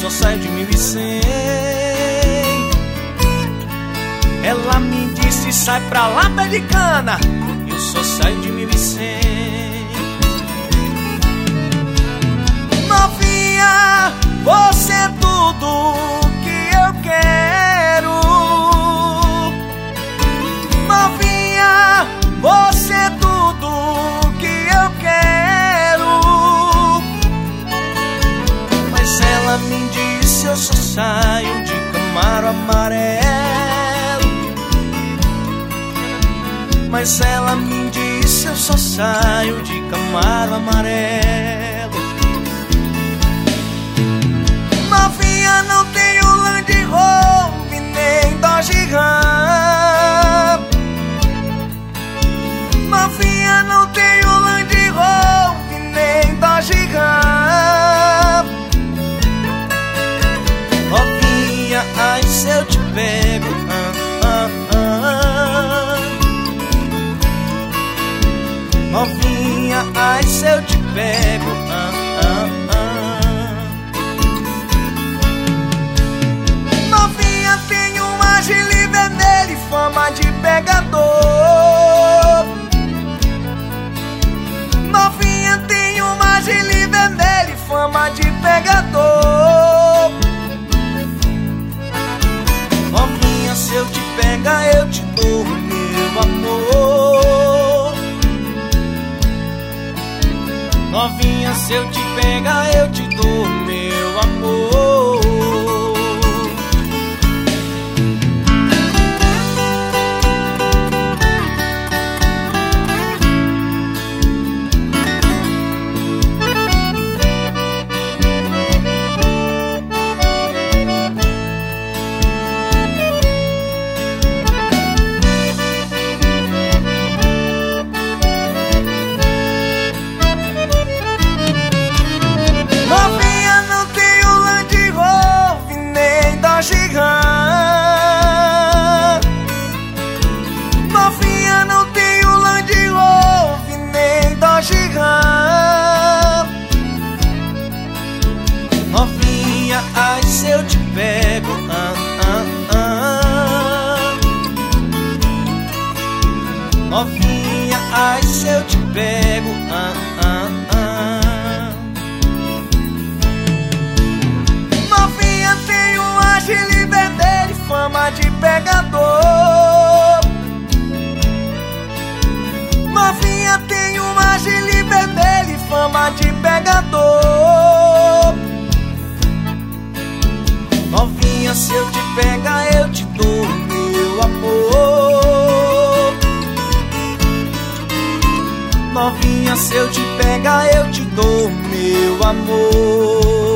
só saio de 1.100. Ela me disse, sai pra lá, pé de cana, eu só saio de 1.100. Novinha, você é tudo que eu quero. Novinha, você é tudo que eu quero. Mas ela me disse, eu só saio de Camaro amarelo. Mas ela me disse, eu só saio de Camaro amarelo. Novinha, não tenho Land Rover nem Dodge Ram. Novinha, não tenho Land Rover nem Dodge Ram. Novinha, ai se eu te pego, Novinha, ai se eu te pego, Novinha, tem uma Gili vermelha e fama de pegador. Novinha, tem uma Gili vermelha e fama de pegador. Novinha, se eu te pegar, eu te dou meu amor. Novinha, se eu te pegar, eu te dou meu amor. Novinha, não tenho Land Rover nem Dodge Ram. Novinha, não tenho Land Rover nem Dodge Ram. Novinha, ai se eu te pego, Novinha, ai se eu te pego, Novinha, tem uma Gili vermelha e fama de pegador. Novinha, tem uma Gili vermelha e fama de pegador. Novinha, se eu te pegar, eu te dou meu amor. Novinha, se eu te pegar, eu te dou meu amor.